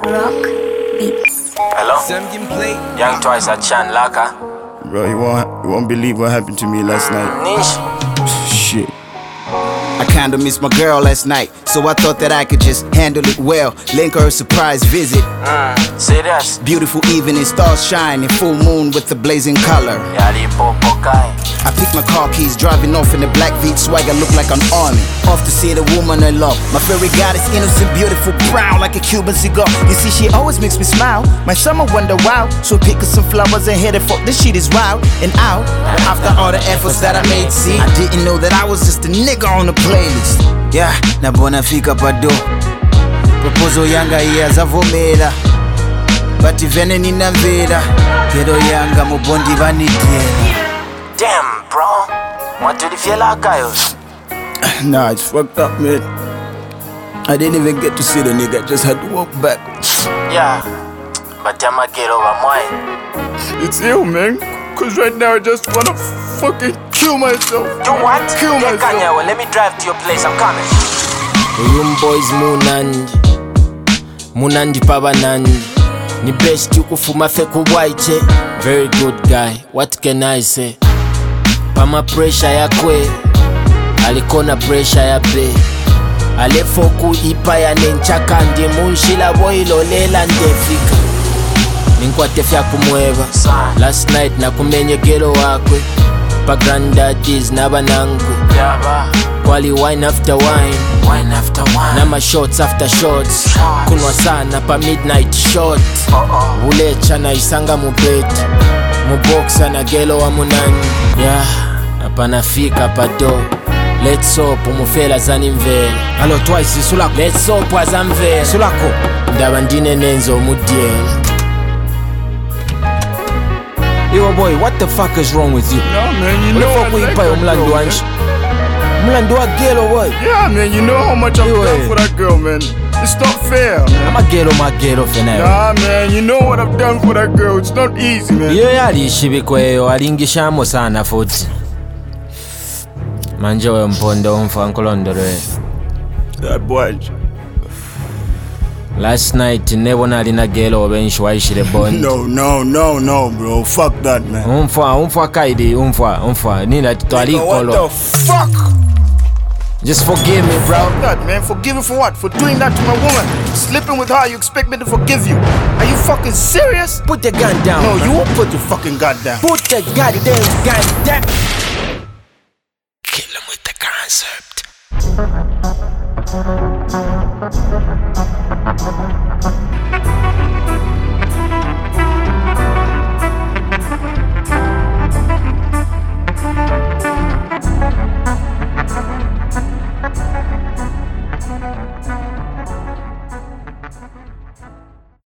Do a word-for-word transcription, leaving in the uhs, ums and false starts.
Rock Beats. Hello? Young Twice at Chan Laka. Bro, you won't, you won't believe what happened to me last night. Niche. Shit. I kinda missed my girl last night, so I thought that I could just handle it well. Link her a surprise visit. Mm, serious? Beautiful evening, stars shining, full moon with the blazing color. Yali popo kai. I picked my car keys, driving off in the black V swagger, look like an army. Off to see the woman I love. My fairy goddess, innocent, beautiful, brown like a Cuban cigar. You see, she always makes me smile. My summer wonder wow. So pick us some flowers and hit it for this shit is wild and out. But after all the efforts that I made, see, I didn't know that I was just a nigga on the playlist. Yeah, na bona fika pado. Proposal yanga iya zavomela. But ivene nina mvela. Kero yanga mubondi vanitiela. Damn, bro. What do you feel like, guys? Nah, it's fucked up, man. I didn't even get to see the nigga, I just had to walk back. Yeah, but I'ma get over mine. It's ill, man. Cause right now I just wanna fucking kill myself. Do what? Kill Yeah, myself. Kanye, well, let me drive to your place, I'm coming. Uyum boys munandi Munandi pabanandi Ni best ukufuma feku waiche. Very good guy, what can I say? Pama pressure ya kwe Alikona pressure ya be Alefoku ipa ya nenchaka ndi munshila boilo lela ndefika Ninkwate fya kumweva Last night na kumenye gero wakwe Pa granddaddies na banangwe Yaba. Kwali wine after wine Wine after wine. Nama shots after shots Kunwa sana pa midnight shot Uh-oh. Ulecha na isanga mubeti Muboxa na gelo wa munani. Yeah, apana fika pato. Let's hope umufela zani mvela. Hello, Twice, sulako. Let's hope azamvela. Sulako. Ndaba ndine nenzo mudiela. Yo boy, what the fuck is wrong with you? No, man, you know I like that girl, Mlandu man. wanshi. Mlandu wa gelo boy. Yeah, man, you know how much I've Yo, done eh. for that girl, man. It's not fair, man. I'm a gelo, my gelo for now. Nah, man, you know what I've done for that girl. It's not easy, man. Iyo yali shibikweyo alingishamo sana futi. Manje we mpondo umfa nkolondore. That boy. Last night nebona alina gelo obenshi waishire bond. No, no, no, no, bro. Fuck that, man. Umfa, umfa kaidi, umfa, umfa. Nina twali Nigga, what the kolo. fuck? Just forgive me, bro. Fuck that, man. Forgive you for what? For doing that to my woman? Sleeping with her, you expect me to forgive you? Are you fucking serious? Put the gun down. No, man. you won't put your fucking gun down. Put the goddamn gun down. Kill him with the concept.